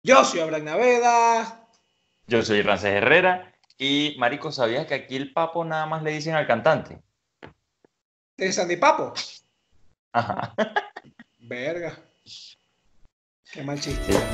Yo soy Abraham Naveda. Yo soy Rances Herrera. Y, marico, ¿sabías que aquí el papo nada más le dicen al cantante? De Sandy Papo. Ajá. Verga. Qué mal chiste. Sí.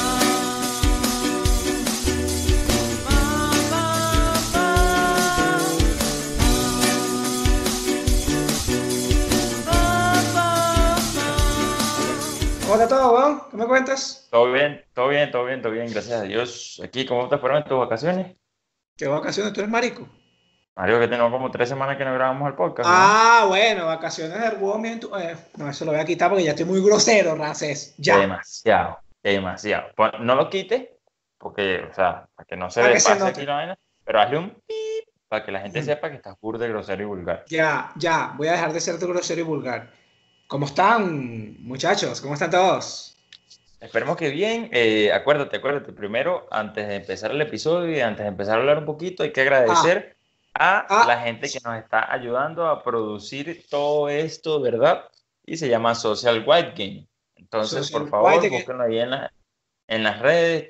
¿Cómo está todo, weón? ¿Qué me cuentas? Todo bien, todo bien, todo bien, todo bien, gracias a Dios. Aquí, ¿cómo te fueron en tus vacaciones? ¿Qué vacaciones? ¿Tú eres marico? Mario, que tenemos como 3 semanas que no grabamos el podcast, weón. Ah, bueno, vacaciones del huevo. No, eso lo voy a quitar porque ya estoy muy grosero, Races. Ya. Demasiado, demasiado. Pues, no lo quites, porque, o sea, para que no se Para que se pase aquí note. la vaina, pero hazle un pip para que la gente sepa que estás burda de grosero y vulgar. Ya. Voy a dejar de ser tu grosero y vulgar. ¿Cómo están, muchachos? ¿Cómo están todos? Esperemos que bien. Acuérdate, primero, antes de empezar el episodio y antes de empezar a hablar un poquito, hay que Ah, agradecer a la ah. gente que nos está ayudando a producir todo esto, ¿verdad? Y se llama Social White Game. Entonces, por Social favor, White. búsquenlo ahí en las redes,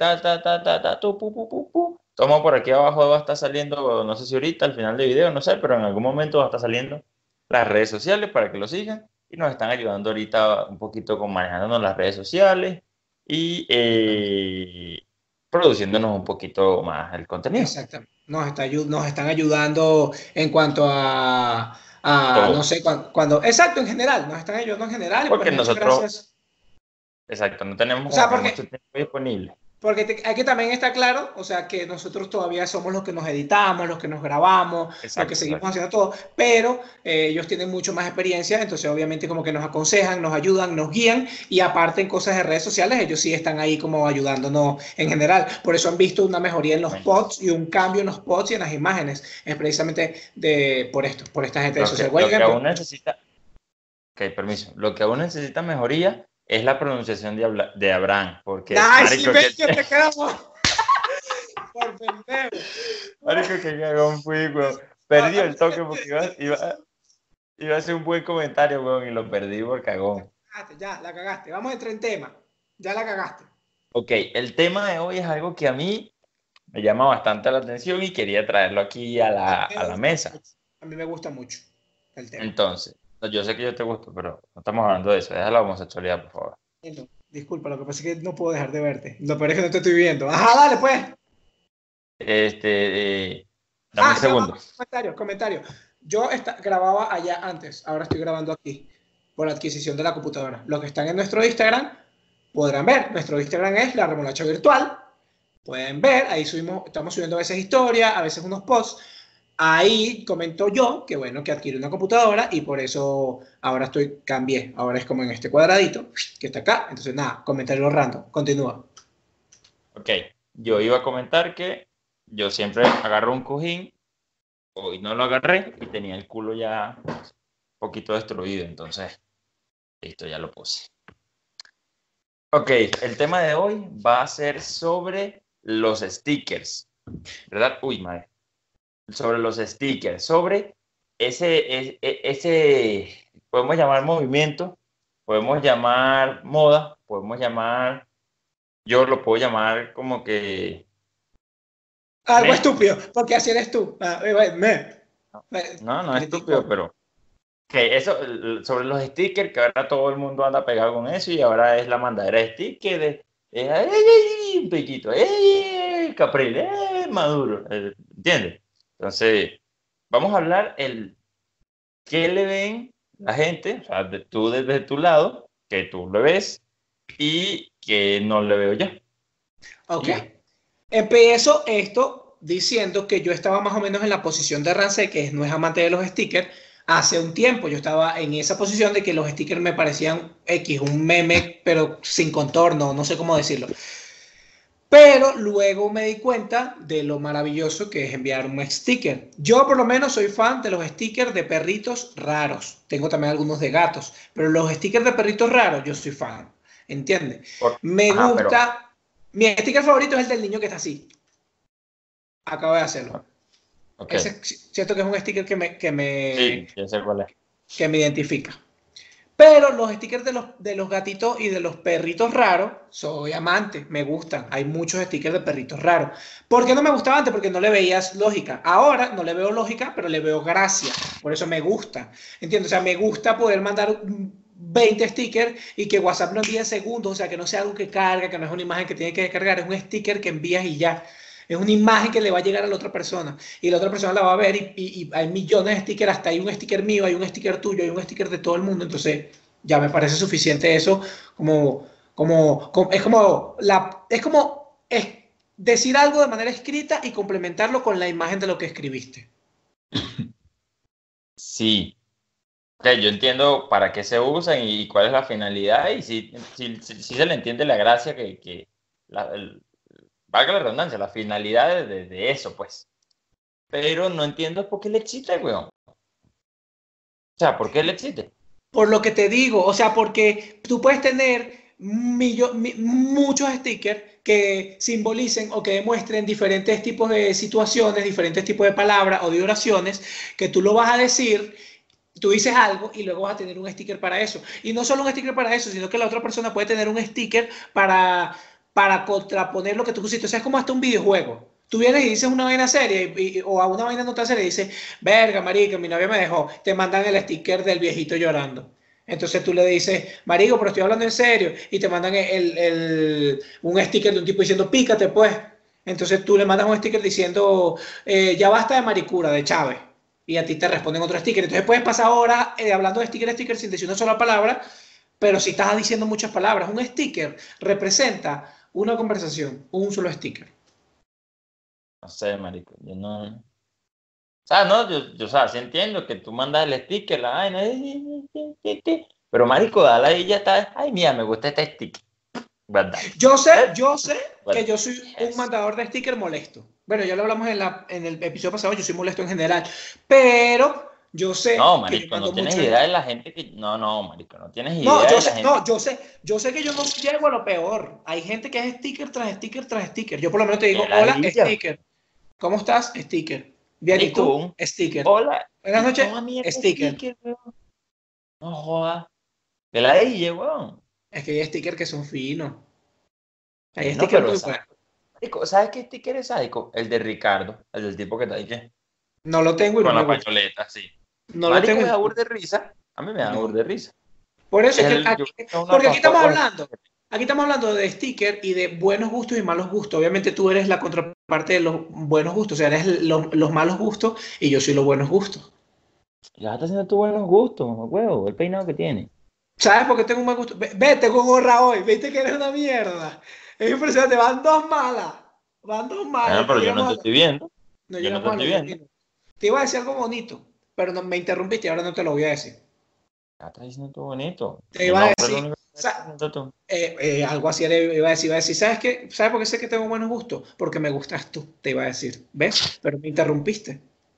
Toma por aquí abajo va a estar saliendo, no sé si ahorita, al final del video, no sé, pero en algún momento va a estar saliendo las redes sociales para que lo sigan y nos están ayudando ahorita un poquito con manejándonos las redes sociales y produciéndonos un poquito más el contenido. Exactamente. Nos están ayudando en cuanto no Todo. sé, cuando, exacto, en general, nos están ayudando en general y pues Porque muchas nosotros, gracias. exacto, no tenemos O sea, como que mucho tiempo disponible. hay que también estar claro, o sea, que nosotros todavía somos los que nos editamos, los que nos grabamos, los que Exacto, seguimos exacto. haciendo todo, pero ellos tienen mucho más experiencia, entonces obviamente como que nos aconsejan, nos ayudan, nos guían y aparte en cosas de redes sociales, ellos sí están ahí como ayudándonos en general. Por eso han visto una mejoría en los Exactamente. posts y un cambio en los posts y en las imágenes. Es precisamente por esta gente de Lo Social que, lo que Wave. aún necesita, ok, permiso. Lo que aún necesita mejoría es la pronunciación de Abraham, porque, ¡Ay, sí, marico, ven que te quedamos! Por pendejo. marico, que cagón fui, weón. No, Perdió el toque porque iba a hacer un buen comentario, weón, y lo perdí por cagón. ya, la cagaste. Vamos a entrar en tema. Ya la cagaste. Ok, el tema de hoy es algo que a mí me llama bastante la atención y quería traerlo aquí a A la, mí me a la gusta mesa. mucho. A mí me gusta mucho el tema. Entonces, yo sé que yo te gusto, pero no estamos hablando de eso. Deja la homosexualidad, por favor. No, disculpa, lo que pasa es que no puedo dejar de verte. Lo peor es que no te estoy viendo. Ajá, dale pues. Dame un Ya, segundo. comentario. Yo grababa allá antes, ahora estoy grabando aquí por adquisición de la computadora. Los que están en nuestro Instagram podrán ver. Nuestro Instagram es La Remolacha Virtual. Pueden ver, ahí estamos subiendo a veces historias, a veces unos posts. Ahí comento yo que bueno, que adquirí una computadora y por eso ahora cambié. Ahora es como en este cuadradito que está acá. Entonces nada, comentario random. Continúa. Ok, yo iba a comentar que yo siempre agarro un cojín, hoy no lo agarré y tenía el culo ya un poquito destruido, entonces, listo, ya lo puse. Ok, el tema de hoy va a ser sobre los stickers, ¿verdad? Uy, madre. Sobre los stickers, sobre ese, podemos llamar movimiento, podemos llamar moda, podemos llamar, yo lo puedo llamar como que Algo me. estúpido, porque así eres tú. No, no es estúpido, Critico. pero que eso, sobre los stickers, que ahora todo el mundo anda pegado con eso y ahora es la mandadera de stickers ¡ay, ay, un piquito! Capril! Maduro! ¿Entiendes? Entonces, vamos a hablar qué le ven la gente, o sea, tú desde tu lado, que tú lo ves y que no le veo yo. Y Ok. ya. Empiezo esto diciendo que yo estaba más o menos en la posición de Rancé, que no es amante de los stickers. Hace un tiempo yo estaba en esa posición de que los stickers me parecían X, un meme, pero sin contorno, no sé cómo decirlo. Pero luego me di cuenta de lo maravilloso que es enviar un sticker. Yo por lo menos soy fan de los stickers de perritos raros. Tengo también algunos de gatos, pero los stickers de perritos raros yo soy fan. ¿Entiendes? Me Ajá, pero, gusta. Mi sticker favorito es el del niño que está así. Acabo de hacerlo. ok, Ese siento que es un sticker sí, ya sé cuál es. que me identifica. Pero los stickers de los gatitos y de los perritos raros, soy amante, me gustan. Hay muchos stickers de perritos raros. ¿Por qué no me gustaba antes? Porque no le veías lógica. Ahora no le veo lógica, pero le veo gracia. Por eso me gusta. ¿Entiendes? O sea, me gusta poder mandar 20 stickers y que WhatsApp lo envíe en segundos. O sea, que no sea algo que carga, que no es una imagen que tiene que descargar. Es un sticker que envías y ya. Es una imagen que le va a llegar a la otra persona y la otra persona la va a ver y hay millones de stickers, hasta hay un sticker mío, hay un sticker tuyo, hay un sticker de todo el mundo, entonces ya me parece suficiente eso es decir algo de manera escrita y complementarlo con la imagen de lo que escribiste. Sí. O sea, yo entiendo para qué se usan y cuál es la finalidad y si se le entiende la gracia valga la redundancia, la finalidad de eso, pues. Pero no entiendo por qué le existe, weón. O sea, ¿por qué le existe? Por lo que te digo, o sea, porque tú puedes tener muchos stickers que simbolicen o que demuestren diferentes tipos de situaciones, diferentes tipos de palabras o de oraciones, que tú lo vas a decir, tú dices algo y luego vas a tener un sticker para eso. Y no solo un sticker para eso, sino que la otra persona puede tener un sticker para contraponer lo que tú pusiste. O sea, es como hasta un videojuego. Tú vienes y dices una vaina seria o a una vaina no tan seria y dices, verga, marica, mi novia me dejó. Te mandan el sticker del viejito llorando. Entonces tú le dices, marico, pero estoy hablando en serio. Y te mandan un sticker de un tipo diciendo, pícate pues. Entonces tú le mandas un sticker diciendo, ya basta de maricura, de Chávez. Y a ti te responden otro sticker. Entonces puedes pasar horas hablando de sticker a sticker sin decir una sola palabra, pero si estás diciendo muchas palabras. Un sticker representa una conversación, un solo sticker. No sé, marico, yo no... O sea, no, yo o sea, sí entiendo que tú mandas el sticker, la vaina, pero marico, dale ahí ya está, ay, mira, me gusta este sticker. ¿Verdad? Yo sé que yo soy un Yes. mandador de sticker molesto. Bueno, ya lo hablamos en el episodio pasado, yo soy molesto en general, pero yo No, sé que yo marico, mando no tienes mucho. idea de la gente que... No, marico, no tienes No, idea de la gente. yo sé que yo no llego a lo peor. Hay gente que es sticker tras sticker tras sticker. Yo por lo menos te digo, Que hola, ladilla, sticker. ¿Cómo estás? Sticker. Bien, ¿y marico, tú? Sticker. hola, Buenas y noches, toda mierda de sticker. sticker, weón. No jodas. Que ladilla, weón. Es que hay stickers que son finos. Hay No, stickers pero, muy buenos. marico, ¿sabes qué sticker es sádico? El de Ricardo, el del tipo que está ahí, ¿qué? No lo tengo y no Con me la gusta. pañoleta, sí. No lo Marico, tengo me y da no me burda gusta. de risa. A mí me da No. burda de risa. Por eso es que Yo tengo una porque fotos. aquí estamos hablando de sticker y de buenos gustos y malos gustos. Obviamente tú eres la contraparte de los buenos gustos, o sea, eres los malos gustos y yo soy los buenos gustos. Ya está haciendo tu buenos gustos, huevo, el peinado que tiene. ¿Sabes por qué tengo un mal gusto? Vete con gorra hoy, viste que eres una mierda. Es impresionante, van dos malas. Van dos malas, Ah, no pero yo no llegamos te a los, estoy viendo. no Yo no te llegamos a estoy los 10 viendo. minutos. Te iba a decir algo bonito, pero me interrumpiste y ahora no te lo voy a decir. Ya estás diciendo tú bonito. Te Mi iba a nombre es lo decir, único que estás diciendo tú. algo así iba a decir, ¿sabes qué? ¿Sabes por qué sé que tengo buenos gustos? Porque me gustas tú, te iba a decir, ¿ves? Pero me interrumpiste.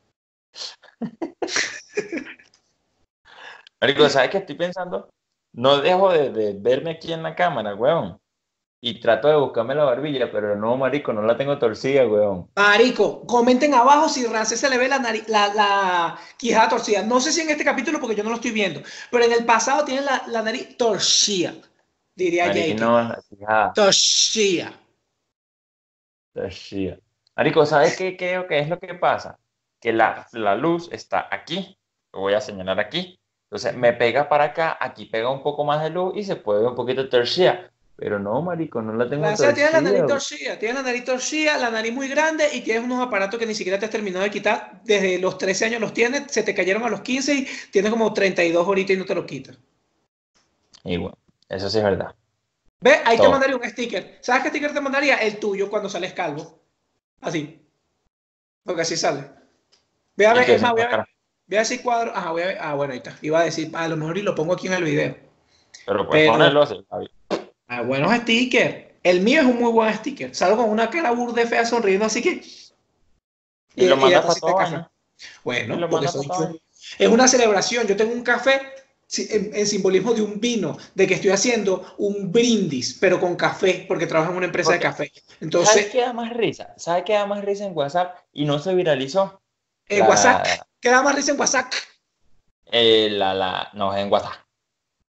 Marico, ¿sabes qué estoy pensando? No dejo de verme aquí en la cámara, weón. Y trato de buscarme la barbilla, pero no, marico, no la tengo torcida, weón. Marico, comenten abajo si Rancé se le ve la quijada torcida. No sé si en este capítulo, porque yo no lo estoy viendo, pero en el pasado tiene la nariz torcida, diría Marico, Jake. no, la fijada. Torcida. Torcida. Marico, ¿sabes qué creo que es lo que pasa? Que la luz está aquí. Lo voy a señalar aquí. Entonces me pega para acá, aquí pega un poco más de luz y se puede ver un poquito torcida. Pero no, marico, no la tengo Rancé tiene la nariz torcida. torcida, tiene la nariz torcida, la nariz muy grande y tienes unos aparatos que ni siquiera te has terminado de quitar. Desde los 13 años los tienes, se te cayeron a los 15 y tienes como 32 ahorita y no te lo quitas. Y bueno, eso sí es verdad. ¿Ves? Ahí te Todo. mandaría un sticker. ¿Sabes qué sticker te mandaría? El tuyo cuando sales calvo. Así. Porque así sale. Ve a Y ver, que es se más, enmascara. voy a decir cuadro. Ajá, voy a ver. Ah, bueno, ahí está. Iba a decir, a lo mejor y lo pongo aquí en el video. Pero puedes Pero, ponerlo así, Javi. buenos stickers. El mío es un muy buen sticker. Salgo con una cara burde fea sonriendo, así que. Y lo Y la mandas para tacita de toda café. vaina. Y Bueno, lo porque mandas soy para toda yo. vaina. Es una celebración. Yo tengo un café en simbolismo de un vino, de que estoy haciendo un brindis, pero con café, porque trabajo en una empresa de Porque, café. ¿sabes Entonces, qué da más risa? ¿Sabes qué da más risa en WhatsApp? Y no se viralizó. WhatsApp, La, queda más risa en WhatsApp. no, en WhatsApp.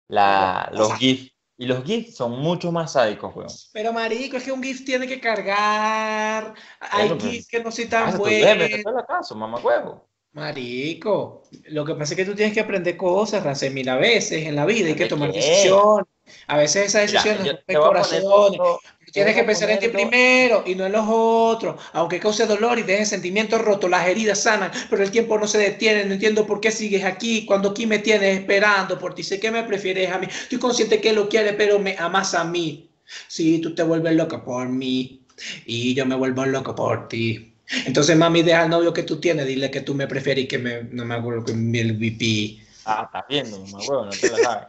los GIFs. Y los GIFs son mucho más sádicos, weón. Pero marico, es que un GIF tiene que cargar. Hay Bueno, pues, GIFs que no son ¿qué tan pasa? Tú debes buenos. meterte la casa, mamá huevo. Marico, lo que pasa es que tú tienes que aprender cosas, Racel. Mira, a veces en la vida hay que ¿De tomar qué? decisiones. A veces esas Mira, decisiones yo rompen te voy a poner dos, corazones. Tú te tienes voy que a pensar en ti poner dos. primero y no en los otros. Aunque cause dolor y deje sentimientos rotos, las heridas sanan, pero el tiempo no se detiene. No entiendo por qué sigues aquí cuando aquí me tienes esperando por ti. Sé que me prefieres a mí. Estoy consciente que lo quieres, pero me amas a mí. Sí, tú te vuelves loca por mí y yo me vuelvo loco por ti. Entonces, mami, deja al novio que tú tienes, dile que tú me prefieres y que no me acuerdo que el VP. Ah, estás viendo, mamá huevo, no te la sabes.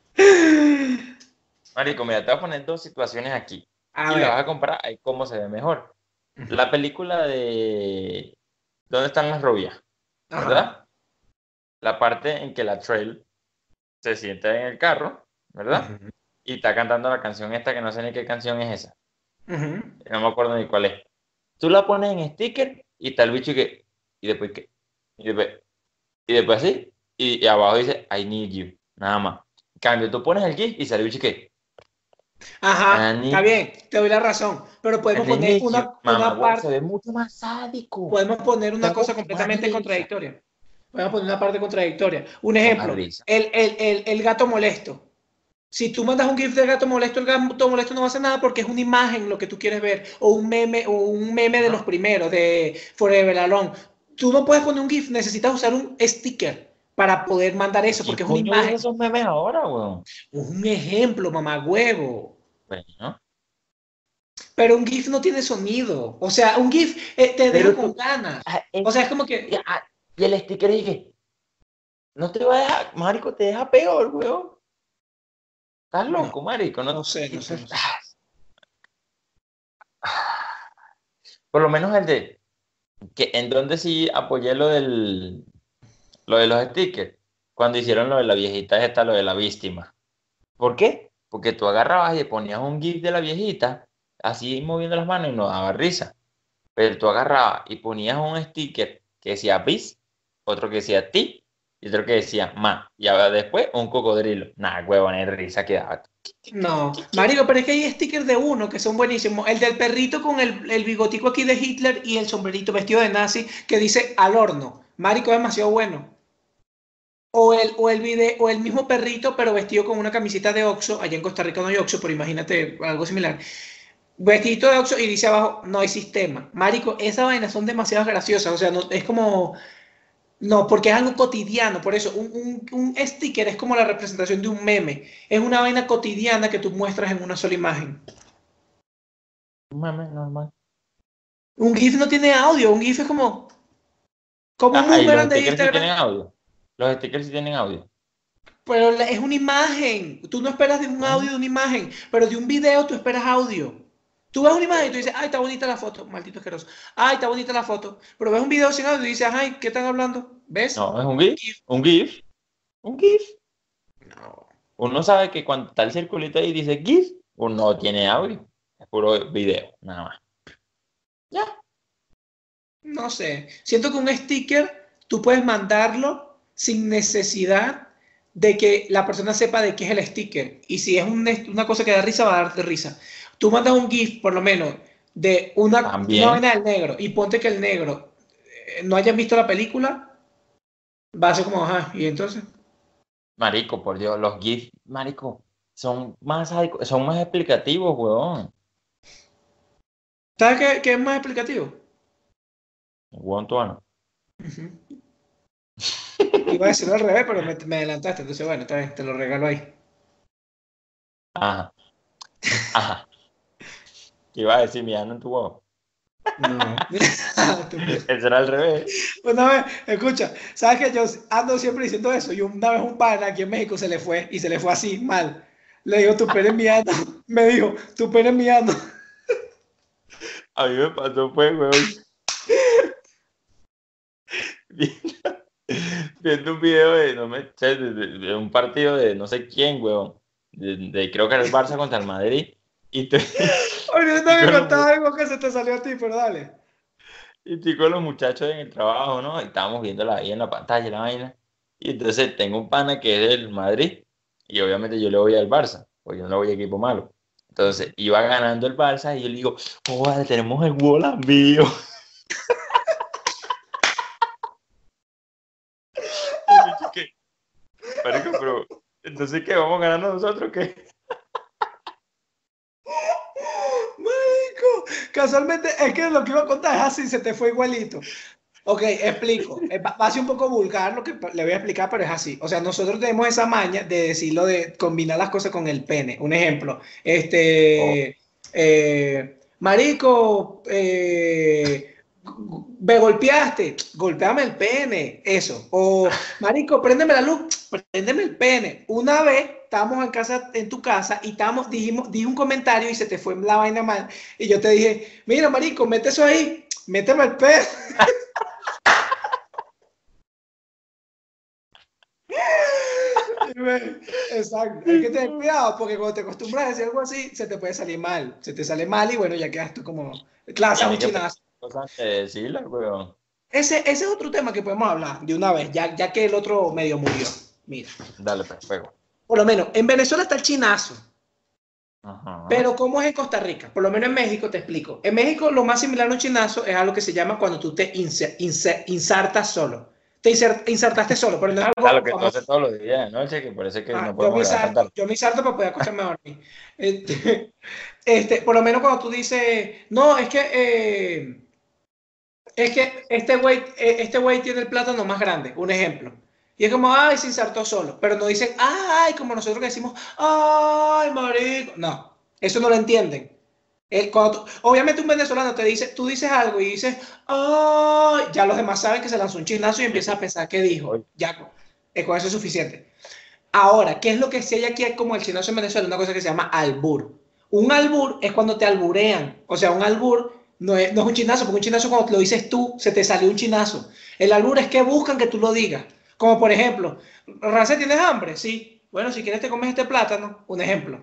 Marico, mira, te voy a poner dos situaciones aquí. A Y las vas a ver. comparar ahí cómo se ve mejor. La película de ¿Dónde están las rubias? Ajá. ¿Verdad? La parte en que la Trail se sienta en el carro, ¿verdad? Ujú, Y está cantando la canción esta que no sé ni qué canción es esa. ujú. No me acuerdo ni cuál es. Tú la pones en sticker y está el bicho que, y después que, y después, y después así, y abajo dice I need you, nada más. En cambio, tú pones el GIF y sale el bicho que Ajá, I está need, bien, te doy la razón, pero I podemos poner need you. Mamá, una güey, se parte, ve mucho más sádico. podemos poner Da una cosa mucho más completamente risa. contradictoria. Podemos poner una parte contradictoria. Un Mucho más ejemplo, risa. el gato molesto. Si tú mandas un GIF del gato molesto, el gato molesto no va a hacer nada porque es una imagen lo que tú quieres ver, o un meme de los ¿No? primeros, de Forever Alone. Tú no puedes poner un GIF, necesitas usar un sticker para poder mandar eso, ¿Quién porque es una coño usa imagen. esos memes ahora, weón? Es un ejemplo, mamagüevo. Bueno, Pero un GIF no tiene sonido. O sea, un GIF te deja pero con tú, ganas. ah, O sea, es como que, y el sticker dije, no te va a dejar, marico, te deja peor, weón. Estás no, loco, marico, no. no sé, no sé, no sé. Por lo menos el de, que en donde sí apoyé lo de los stickers, cuando hicieron lo de la viejita esta, lo de la víctima. ¿Por qué? Porque tú agarrabas y le ponías un GIF de la viejita, así moviendo las manos y no daba risa. Pero tú agarrabas y ponías un sticker que decía bis, otro que decía ti y otro que decía ma. Y ahora después un cocodrilo. Nah, huevón, es risa que daba. No, marico, pero es que hay stickers de uno que son buenísimos. El del perrito con el bigotico aquí de Hitler y el sombrerito vestido de nazi que dice al horno. Marico, es demasiado bueno. O el mismo perrito, pero vestido con una camiseta de Oxxo. Allá en Costa Rica no hay Oxxo, pero imagínate algo similar. Vestidito de Oxxo y dice abajo, no hay sistema. Marico, esas vainas son demasiado graciosas. O sea, no, es como, no, porque es algo cotidiano. Por eso, un sticker es como la representación de un meme. Es una vaina cotidiana que tú muestras en una sola imagen. Un meme normal. Un GIF no tiene audio. Un GIF es como un Ah, y los boomerang de stickers sí Instagram. tienen audio. Los stickers sí tienen audio. Pero es una imagen. Tú no esperas de un ¿No? audio de una imagen, pero de un video tú esperas audio. Tú ves una imagen y tú dices, ay, está bonita la foto, maldito asqueroso. Ay, está bonita la foto. Pero ves un video sin audio y dices, ay, ¿qué están hablando? ¿Ves? No, es un GIF. Un GIF. Un GIF. No, Uno sabe que cuando está el circulito ahí y dice GIF, uno no tiene audio. Es puro video, nada más. Ya. no sé. Siento que un sticker tú puedes mandarlo sin necesidad de que la persona sepa de qué es el sticker. Y si es una cosa que da risa, va a darte risa. Tú mandas un GIF, por lo menos, de una También. vaina del negro y ponte que el negro no haya visto la película, va a ser como, ajá, y entonces. Marico, por Dios, los GIFs, marico, son más explicativos, weón. ¿Sabes qué es más explicativo? Weón, tuano. Ujú. Iba a decirlo al revés, pero me adelantaste, entonces bueno, está bien, te lo regalo ahí. Ajá, ajá. ¿Qué iba a decir mi ano en tu huevo? No. Eso era al revés. Una vez, escucha, ¿sabes que yo ando siempre diciendo eso? Y una vez un pana aquí en México se le fue, y se le fue así, mal. Le digo, tu pene es mi ano. Me dijo, tu pene es mi ano. A mí me pasó, pues, weón. Viendo, viendo un video de, no me, de un partido de no sé quién, weón. Creo que era el Barça contra el Madrid. Y, te, y, Ahorita me con los, contaba algo que se te salió a ti, pero dale. y estoy con los muchachos en el trabajo, ¿no? Y estábamos viéndola ahí en la pantalla, la vaina. Y entonces tengo un pana que es del Madrid. Y obviamente yo le voy al Barça, porque yo no le voy a equipo malo. Entonces iba ganando el Barça y yo le digo, joder, tenemos el gol amigo. Y el bicho que, marico, pero, entonces, ¿qué? ¿Vamos ganando nosotros? ¿Qué? Marico, casualmente es que lo que iba a contar es así, se te fue igualito. Ok, explico. Va a ser un poco vulgar lo que le voy a explicar, pero es así. O sea, nosotros tenemos esa maña de decirlo de combinar las cosas con el pene. Un ejemplo, Oh, marico, me golpeaste, golpeame el pene, eso. O, marico, préndeme la luz, préndeme el pene. Una vez estábamos en casa, en tu casa, y dije un comentario y se te fue la vaina mal. Y yo te dije, mira, marico, mete eso ahí, méteme el pene. Exacto, hay que tener cuidado porque cuando te acostumbras a decir algo así, se te puede salir mal. Se te sale mal y bueno, ya quedas tú como clase a un tiene que pensar chinazo. cosas antes de decirlas, weón. Ese es otro tema que podemos hablar de una vez, ya que el otro medio murió. Mira, Dale, pues, fuego. por lo menos en Venezuela está el chinazo, Ajá. pero ¿cómo es en Costa Rica? Por lo menos en México te explico. En México lo más similar a un chinazo es algo que se llama cuando tú te insertas solo. Insertaste solo, pero no es A lo algo que tú famoso. haces todos los días de noche, que parece que Ah, no podemos grabar tan tarde. yo me salto para poder acostarme a dormir. Por lo menos cuando tú dices, no, es que este güey tiene el plátano más grande, un ejemplo. Y es como, ay, se insertó solo. Pero no dicen, ay, como nosotros que decimos, ay, marico. No, eso no lo entienden. Obviamente un venezolano te dice, tú dices algo y dices, ay, ya los demás saben que se lanzó un chisnazo y empiezan a pensar qué dijo. Oye, Ya, con eso es suficiente. Ahora, ¿qué es lo que sí hay aquí como el chinazo en Venezuela? Una cosa que se llama albur. Un albur es cuando te alburean. O sea, un albur no es un chinazo, porque un chinazo cuando lo dices tú, se te salió un chinazo. El albur es que buscan que tú lo digas. Como por ejemplo, Race, ¿tienes hambre? Sí. Bueno, si quieres te comes este plátano, un ejemplo.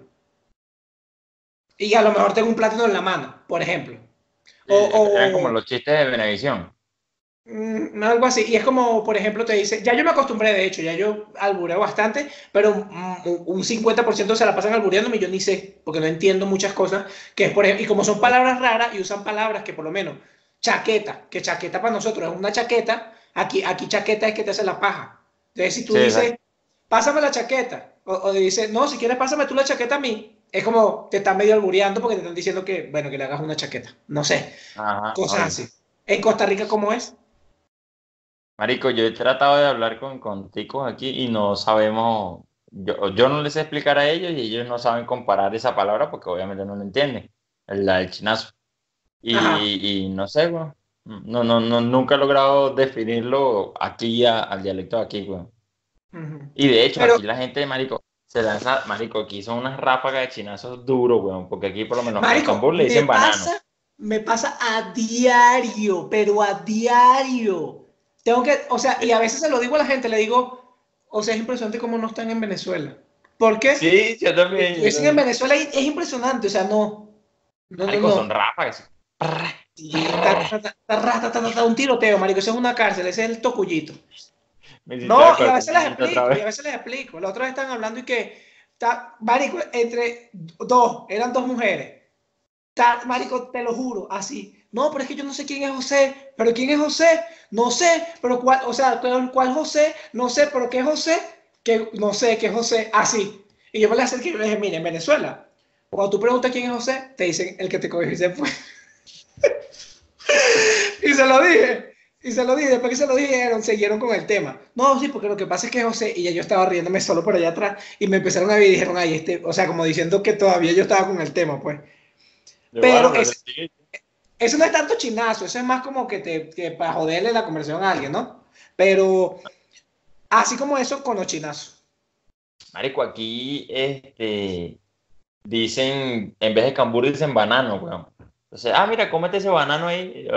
Y a lo mejor tengo un plátano en la mano, por ejemplo. sí, O, eran como o los chistes de Venevisión. Algo así. Y es como, por ejemplo, te dice, ya yo me acostumbré, de hecho, ya yo albureo bastante, pero un 50% se la pasan albureándome y yo ni sé, porque no entiendo muchas cosas, que es por ejemplo, y como son palabras raras y usan palabras que por lo menos, chaqueta, que chaqueta para nosotros es una chaqueta, aquí chaqueta es que te hace la paja. Entonces, si tú Sí, dices, exacto. pásame la chaqueta, o dices, no, si quieres pásame tú la chaqueta a mí, es como te están medio albureando porque te están diciendo que, bueno, que le hagas una chaqueta. No sé, Ajá, cosas oye. así. En Costa Rica, ¿cómo es? Marico, yo he tratado de hablar con ticos aquí y no sabemos, yo no les sé explicar a ellos y ellos no saben comparar esa palabra porque obviamente no lo entienden, la del chinazo. Ajá. Y no sé, güey. Nunca he logrado definirlo aquí al dialecto de aquí, güey. Ujú. Y de hecho, Pero, aquí la gente, marico, se lanza, marico, aquí son unas ráfagas de chinazos duros, güey, porque aquí por lo menos al marico, cambur le dicen banano. me pasa a diario, pero a diario. Tengo que, o sea, y a veces se lo digo a la gente, le digo, o sea, es impresionante cómo no están en Venezuela. ¿Por qué? Sí, yo también, yo Estuviesen en también. Venezuela y es impresionante, o sea, Marico, no. son ráfagas. Prr, Y prr. un tiroteo, marico, eso es una cárcel, ese es el tocuyito. Me hiciste No, y a acordar veces les de otra explico, y vez. a veces les explico. La otra vez están hablando y que, marico, entre dos, eran dos mujeres. Marico, te lo juro, así. No, pero es que yo no sé quién es José. ¿Pero quién es José? No sé, pero cuál, o sea, cuál José? No sé, pero ¿qué José? Que no sé qué es José. Así. Y yo me le acerqué y le dije, mire, en Venezuela, cuando tú preguntas quién es José, te dicen el que te cogió y se fue. Y se lo dije. Y se lo dije, después que se lo dijeron, siguieron con el tema. No, sí, porque lo que pasa es que José, y ya yo estaba riéndome solo por allá atrás, y me empezaron a ver y dijeron, ay, o sea, como diciendo que todavía yo estaba con el tema, pues. Yo, bueno, Pero pero sí. eso no es tanto chinazo, eso es más como que para joderle la conversación a alguien, ¿no? Pero así como eso con los chinazos. Marico, aquí, dicen, en vez de cambur, dicen banano, weón. Entonces, mira, cómete ese banano ahí. Y yo,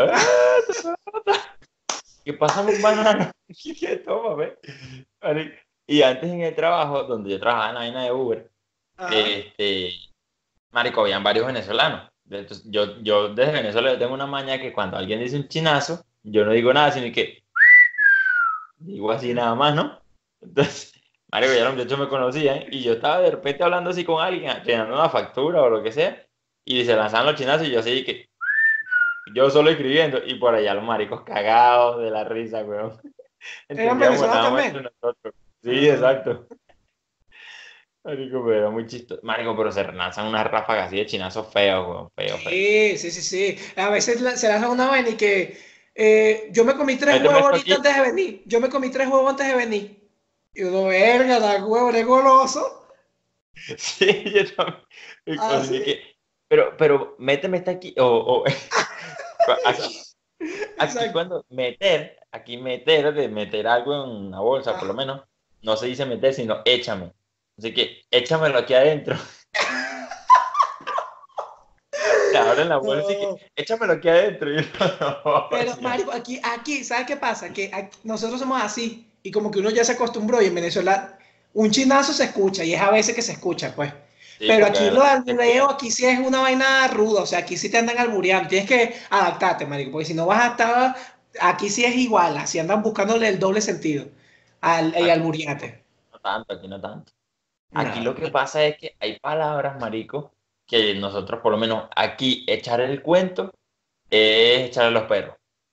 ¿qué pasa un banano? ¿Qué toma, ve? Marico. Y antes en el trabajo, donde yo trabajaba en la vaina de Uber, Ajá. este, marico, habían varios venezolanos. Entonces, yo desde Venezuela yo tengo una maña que cuando alguien dice un chinazo, yo no digo nada, sino que digo así nada más, ¿no? Entonces, Marico, ya los muchachos me conocían y yo estaba de repente hablando así con alguien, llenando una factura o lo que sea, y se lanzaban los chinazos y yo así que yo solo escribiendo y por allá los maricos cagados de la risa, weón. ¿Eran Entendíamos venezolanos nada más también? entre nosotros. Sí, Ah, exacto. Marico, pero era muy chistoso. Marico, pero se lanzan unas ráfagas así de chinazos feos, weón, feo, feo. sí, sí, sí, sí. A veces se lanza una vaina y que yo me comí 3 huevos Méteme esto ahorita aquí. antes de venir. Yo me comí 3 huevos antes de venir. Y uno, verga, da huevo, eres goloso. Sí, yo también. Y Ah, cosas sí. de que, pero méteme esta aquí. Aquí, aquí Exacto. cuando meter, de meter algo en una bolsa, por lo Ah. menos, no se dice meter, sino échame. Así que échamelo aquí adentro. Te abren la bolsa y que No. échamelo aquí adentro. Y yo, no, Pero, ya. marico, aquí, ¿sabes qué pasa? Que nosotros somos así y como que uno ya se acostumbró y en Venezuela un chinazo se escucha y es a veces que se escucha, pues. Sí, Pero porque aquí lo la de gente se albureo, cuida. aquí sí es una vaina ruda, o sea, aquí sí te andan albureando, tienes que adaptarte, marico, porque si no vas a estar, aquí sí es igual, así andan buscándole el doble sentido y Aquí alburearte. no tanto, aquí no tanto. Aquí No. lo que pasa es que hay palabras, marico, que nosotros, por lo menos aquí, echar el cuento es echarle a los perros.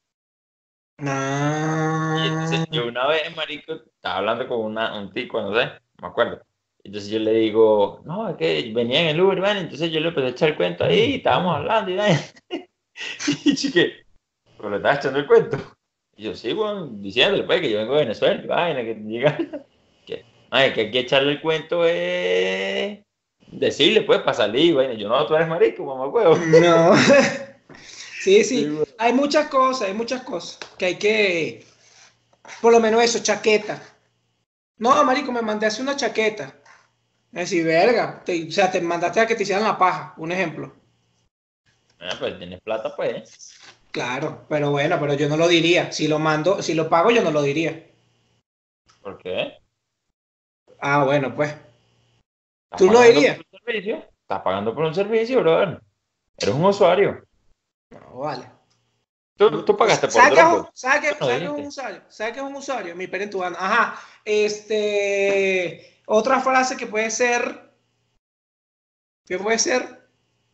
Y entonces No. yo una vez, marico, estaba hablando con un tico, no sé, no me acuerdo. Entonces yo le digo, no, es que venía en el Uber, man. Entonces yo le empecé a echar el cuento ahí, y estábamos hablando y nada. Y chique, pero le estaba echando el cuento. Y yo, sí, bueno, diciéndole, pues, que yo vengo de Venezuela, y vaina, que llega, que, ay, que hay que echarle el cuento es decirle, pues, para salir, vaina. Yo, no, tú eres marico, mamá, huevo. No. Sí, Sí, sí, güey. hay muchas cosas que hay que, por lo menos eso, chaqueta. No, marico, me mandé a hacer una chaqueta. Es decir, verga, o sea, te mandaste a que te hicieran la paja, un ejemplo. Ah, pues tienes plata, pues. Claro, pero bueno, pero yo no lo diría. Si lo mando, si lo pago, yo no lo diría. ¿Por qué? Ah, bueno, pues. ¿Estás ¿Tú lo pagando por dirías? un servicio? ¿Estás pagando por un servicio, brother? Eres un usuario. No, vale. Tú pagaste por ¿Sabes qué es un, Dropbox. Tú no sabes qué es un dijiste. usuario? ¿Sabes qué es un usuario? Mi perentubano. Ajá. Otra frase que puede ser, ¿qué puede ser?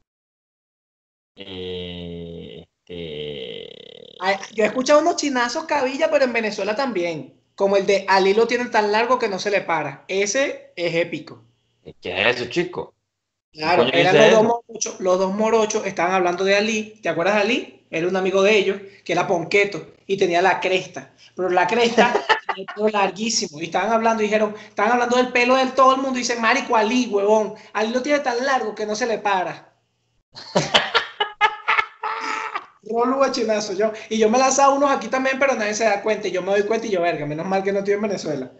Yo he escuchado unos chinazos cabilla, pero en Venezuela también. Como el de Ali lo tiene tan largo que no se le para. Ese es épico. ¿Qué es eso, chico? ¿Quién Claro, coño eran dice eso? los dos morochos, estaban hablando de Ali. ¿Te acuerdas de Ali? Era un amigo de ellos, que era Ponqueto, y tenía la cresta. Pero la cresta tenía el pelo larguísimo. Y estaban hablando, y dijeron, estaban hablando del pelo de todo el mundo. Y dicen, marico, Ali, huevón. Ali lo tiene tan largo que no se le para. Rolo guachinazo, yo. Y yo me lanzaba unos aquí también, pero nadie se da cuenta. Y yo me doy cuenta y yo, verga, menos mal que no estoy en Venezuela.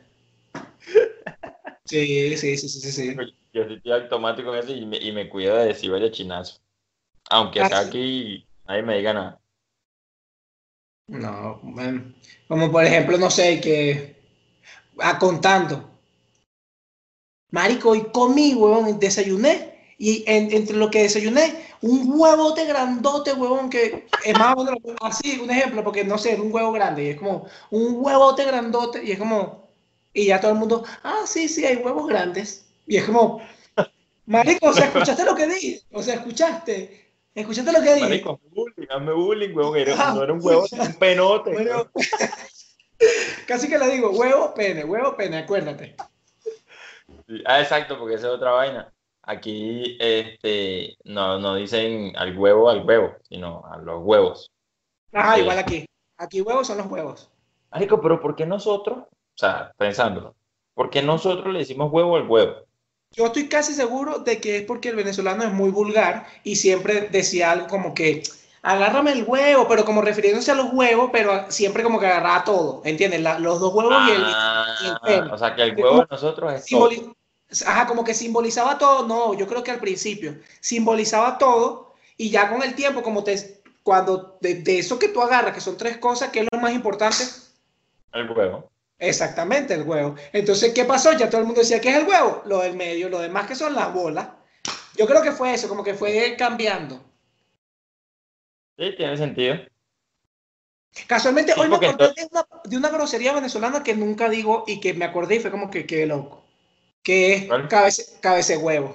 Sí, sí, sí, sí, sí, sí. Yo sí estoy automático en eso y me cuido de decir vaya chinazo. Aunque sea Casi. aquí, nadie me diga nada. No, bueno. Como por ejemplo, no sé, que contando. Marico, hoy comí, huevón, desayuné. Y entre lo que desayuné, un huevote grandote, huevón, que es más o menos así, un ejemplo, porque no sé, era un huevo grande. Y es como un huevote grandote. Y es como, y ya todo el mundo, ah, sí, sí, hay huevos grandes. Y es como, marico, o sea, ¿escuchaste lo que dije? O sea, ¿escuchaste lo que dije? Marico, hazme bullying, huevón. No era un huevo, era un penote, Bueno, huevón. casi que le digo, huevo, pene, acuérdate. Sí, ah, exacto, porque esa es otra vaina. Aquí no dicen al huevo, sino a los huevos. Ajá, igual Entonces, aquí. Aquí huevos son los huevos. marico, pero ¿por qué nosotros? O sea, pensándolo, ¿por qué nosotros le decimos huevo al huevo? Yo estoy casi seguro de que es porque el venezolano es muy vulgar y siempre decía algo como que, agárrame el huevo, pero como refiriéndose a los huevos, pero siempre como que agarraba todo, ¿entiendes? Los dos huevos y el Ah, o pene. sea, que el Que huevo como de nosotros es todo. simboli- Ajá, como que simbolizaba todo. No, yo creo que al principio simbolizaba todo y ya con el tiempo, cuando de eso que tú agarras, que son tres cosas, ¿qué es lo más importante? El huevo. Exactamente, el huevo. Entonces, ¿qué pasó? Ya todo el mundo decía, ¿qué es el huevo? Lo del medio, lo demás que son las bolas. Yo creo que fue eso, como que fue cambiando. Sí, tiene sentido. Casualmente, Sí, hoy me porque acordé de una grosería venezolana que nunca digo y que me acordé y fue como que qué loco. Que es ¿cuál? cabeza de huevo.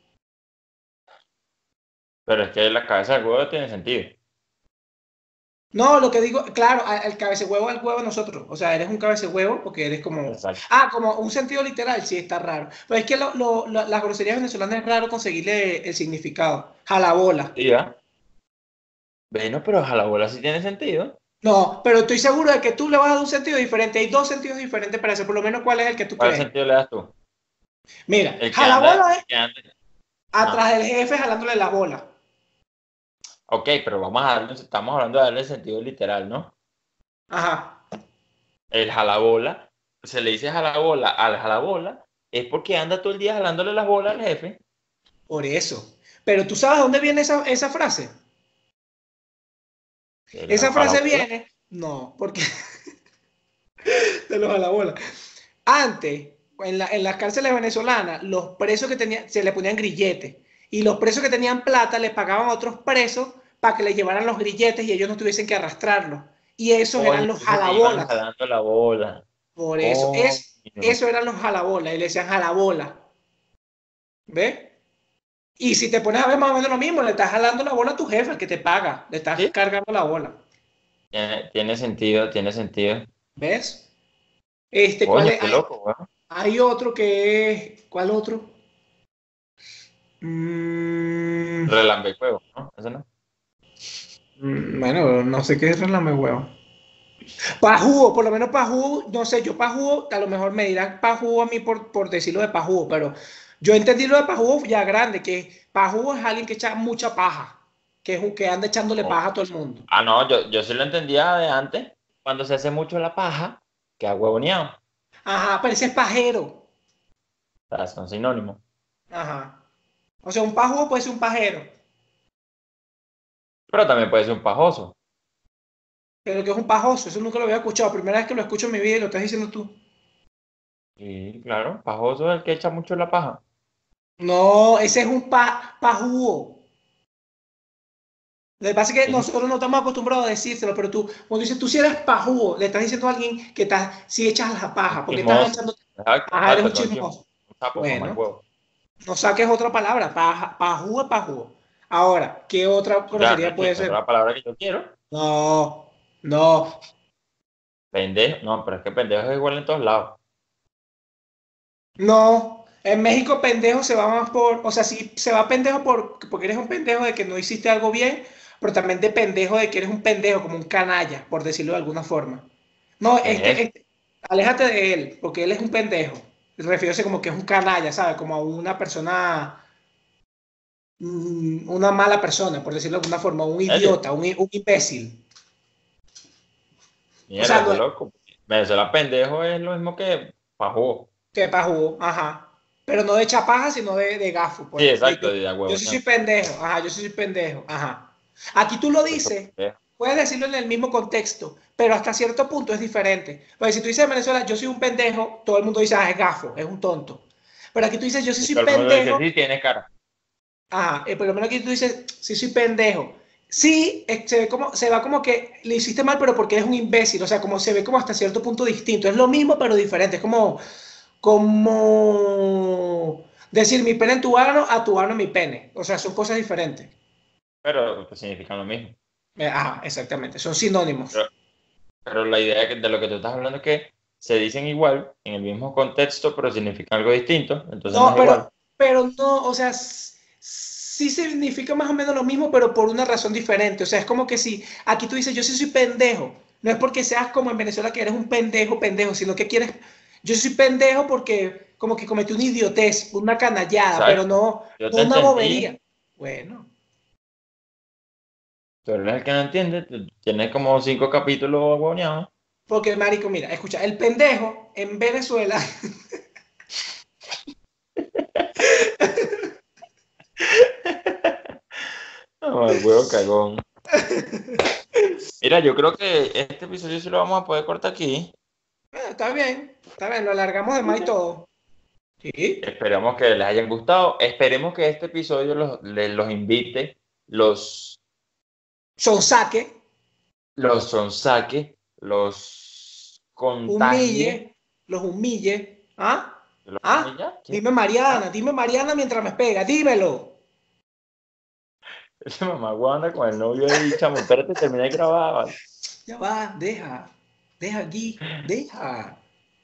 Pero es que la cabeza del huevo tiene sentido. No, lo que digo, claro, el cabeza de huevo al huevo nosotros. O sea, eres un cabeza de huevo porque eres como. Exacto. Ah, como un sentido literal, sí, está raro. Pero es que las groserías venezolanas es raro conseguirle el significado. Jalabola. Sí, ¿ah? Bueno, pero a la bola sí tiene sentido. No, pero estoy seguro de que tú le vas a dar un sentido diferente. Hay dos sentidos diferentes para eso. Por lo menos, ¿cuál es el que tú ¿Cuál crees? sentido le das tú? Mira, El que anda, jalabola es el que anda. atrás Ajá. del jefe jalándole la bola. Ok, pero vamos a darle, estamos hablando de darle el sentido literal, ¿no? Ajá. El jalabola, se le dice jalabola al jalabola, es porque anda todo el día jalándole las bolas al jefe. Por eso. Pero tú sabes dónde viene esa frase. De la Esa frase jalabola. viene, no, porque de los a la bola. Antes, en las cárceles venezolanas, los presos que tenían, se le ponían grilletes. Y los presos que tenían plata les pagaban a otros presos para que les llevaran los grilletes y ellos no tuviesen que arrastrarlos. Y esos Coño, eran los entonces le iban jalabolas. jalando la bola. Por eso, Coño. eso eran los jalabolas. Y le decían jalabola. ¿Ves? Y si te pones a ver más o menos lo mismo, le estás jalando la bola a tu jefe, el que te paga. Le estás Sí, cargando la bola. tiene sentido, tiene sentido. ¿Ves? ¿Cuál Coño, es? qué loco, weón. Hay otro que es. ¿Cuál otro? Mm, Relambecuevo, ¿no? Eso no. bueno, no sé qué es relame huevo. Pajugo, por lo menos pajugo, no sé, yo pajugo, a lo mejor me dirán pajugo a mí por decirlo de pajugo, pero yo entendí lo de pajugo ya grande, que pajugo es alguien que echa mucha paja, que anda echándole Oh. paja a todo el mundo. Ah, no, yo sí lo entendía de antes, cuando se hace mucho la paja, que ha huevoneado. Ajá, pero ese es pajero. O sea, son sinónimos. Ajá. O sea, un pajugo puede ser un pajero. Pero también puede ser un pajoso. Pero que es un pajoso, eso nunca lo había escuchado. Primera vez que lo escucho en mi vida y lo estás diciendo tú. Sí, claro, pajoso es el que echa mucho la paja. No, ese es un pajugo. Lo que pasa es que Sí, nosotros no estamos acostumbrados a decírselo, pero tú, cuando dices tú si eres pajugo, le estás diciendo a alguien que estás, si echas la paja, porque estás chismoso. echando, Exacto, ajá, eres un exacto, todo el tiempo. chismoso. Un sapo, mamá el Bueno, huevo. no saques otra palabra, pajugo es pajugo. Ahora, ¿qué otra Ya, no grosería es que puede esa es ser? la palabra que yo quiero. No, no, Pendejo. No, pero es que pendejo es igual en todos lados. no. En México pendejo se va más por, o sea, sí se va pendejo porque eres un pendejo de que no hiciste algo bien, pero también de pendejo de que eres un pendejo, como un canalla, por decirlo de alguna forma. No, ¿Qué es eso? aléjate de él, porque él es un pendejo. Refiere como que es un canalla, ¿sabes? Como a una persona, una mala persona, por decirlo de alguna forma, un ¿En serio? idiota, un imbécil. O sea, Mierda, no qué es loco. Venezuela pendejo es lo mismo que pajugo. que pajú, ajá. Pero no de chapaja, sino de gafo, Sí, pues. exacto, de Yo huevo, sí soy no. pendejo, ajá, yo sí soy pendejo, ajá. Aquí tú lo Por eso dices, pendejo. puedes decirlo en el mismo contexto, pero hasta cierto punto es diferente. Porque si tú dices en Venezuela, yo soy un pendejo, todo el mundo dice, ah, es gafo, es un tonto. Pero aquí tú dices, yo sí Y soy todo el mundo dice, pendejo, sí, tiene cara. ajá, por lo menos aquí tú dices, sí soy pendejo. Sí, se va como que le hiciste mal, pero porque eres un imbécil, o sea, como se ve como hasta cierto punto distinto. Es lo mismo, pero diferente. Es como decir mi pene en tu ano a tu ano en mi pene. O sea, son cosas diferentes. Pero pues, significan lo mismo. Ajá, exactamente, son sinónimos. Pero, pero la idea de lo que tú estás hablando es que se dicen igual, en el mismo contexto, pero significan algo distinto. Entonces no No, es igual. pero no, o sea, sí significa más o menos lo mismo, pero por una razón diferente. O sea, es como que si aquí tú dices, yo sí soy pendejo, no es porque seas como en Venezuela que eres un pendejo, pendejo, sino que quieres, yo soy pendejo porque como que cometí una idiotez, una canallada, pero Exacto. no, Yo no te una entendí. bobería. Bueno, Tú eres el que no entiende. Tú tienes como 5 capítulos aguañados. porque marico, mira, escucha, el pendejo en Venezuela, No, el huevo cagón. Mira, yo creo que este episodio sí lo vamos a poder cortar aquí. está bien, lo alargamos de más y todo. Sí, Esperamos que les hayan gustado. Esperemos que este episodio los invite, los son saque. los sonsaque, los contagie, los humille. ¿Ah? los ¿Ah? humilla. ¿Qué? Dime Mariana mientras me pega, dímelo. Ese mamá anda con el novio ahí, chamo, espérate, termina de grabar, ¿vale? Ya va, deja aquí, deja.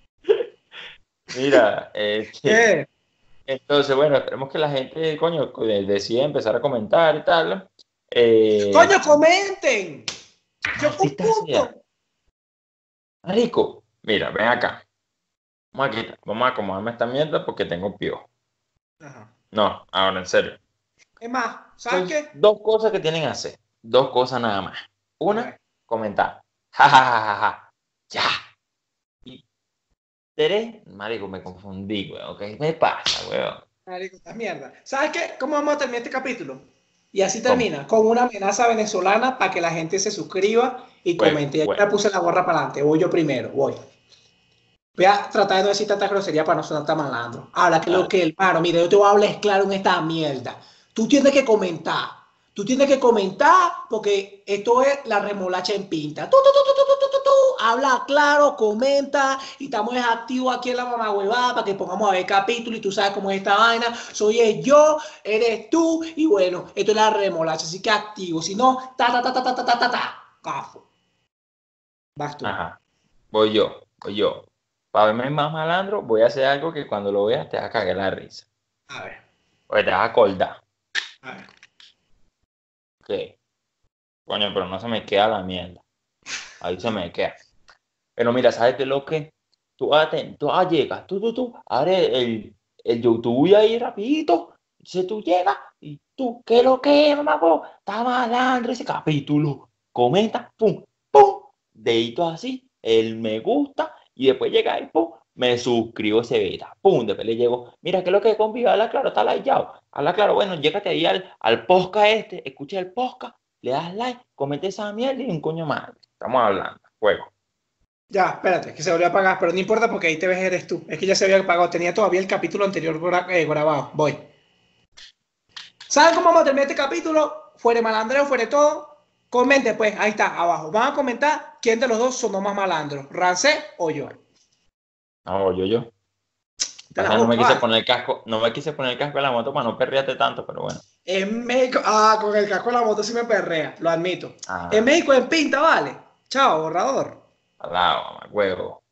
Mira, ¿Qué? entonces, bueno, esperemos que la gente, coño, decida empezar a comentar y tal, ¿no? Coño, comenten. Yo Maldita computo. sea. Marico, mira, ven acá. Vamos a acomodarme esta mierda porque tengo piojo. Ajá. No, ahora en serio. Es más, Son ¿sabes qué? dos cosas que tienen que hacer. Dos cosas nada más. A Una, ver, comentar. Ja, ja, ja, ja, ja. Ya. Y tres, marico, me confundí, weón. ¿Qué me pasa, weón? marico, esta mierda. ¿Sabes qué? ¿Cómo vamos a terminar este capítulo? Y así ¿Cómo? termina, con una amenaza venezolana para que la gente se suscriba y Huevo, comente. Ya huevo. me puse la gorra para adelante, voy yo primero, voy. Voy a tratar de no decir tanta grosería para no sonar tan malandro. Ahora que lo Dale. que el mano, mire, yo te voy a hablar claro en esta mierda. Tú tienes que comentar. Tú tienes que comentar porque esto es la remolacha en pinta. Habla claro, comenta y estamos activos aquí en la mamagüevada para que pongamos a ver capítulo y tú sabes cómo es esta vaina. Soy yo, eres tú y bueno, esto es la remolacha, así que activo. Si no, cafo. Vas tú. Ajá. Voy yo. Para verme más malandro, voy a hacer algo que cuando lo veas te va a cagar la risa. A ver, O te vas a acordar. a ver. Ok. Coño, pero no se me queda la mierda. Ahí se me queda. Pero mira, ¿sabes qué es lo que? Llegas, tú, abre el YouTube ahí rapidito. Entonces tú llegas y tú, ¿qué es lo que es, mamá? Está malandro ese capítulo. Comenta, pum, pum, dedito así, el me gusta y después llega y pum, me suscribo ese beta. Pum, después le llego, mira, ¿qué es lo que es conmigo? Habla claro, está likeado. Habla claro, bueno, llégate ahí al podcast escucha el podcast, le das like, comete esa mierda y un coño más. Estamos hablando, juego. Ya, espérate, que se volvió a apagar, pero no importa porque ahí te ves eres tú. Es que ya se había apagado, tenía todavía el capítulo anterior grabado. Voy. ¿Saben cómo vamos a terminar este capítulo? Fuere malandreo, fuere todo. Comente pues, ahí está, abajo. Van a comentar quién de los dos son los más malandros, Rancé o yo. No, yo. Te la Pasa que no me boca, quise va. poner el casco, no me quise poner el casco de la moto para no perrearte tanto, pero bueno. En México, con el casco de la moto sí me perrea, lo admito. En Ah, México en pinta, vale. Chao, borrador. al lado, mamá, huevo.